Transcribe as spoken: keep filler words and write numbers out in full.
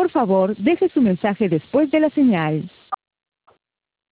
Por favor, deje su mensaje después de la señal.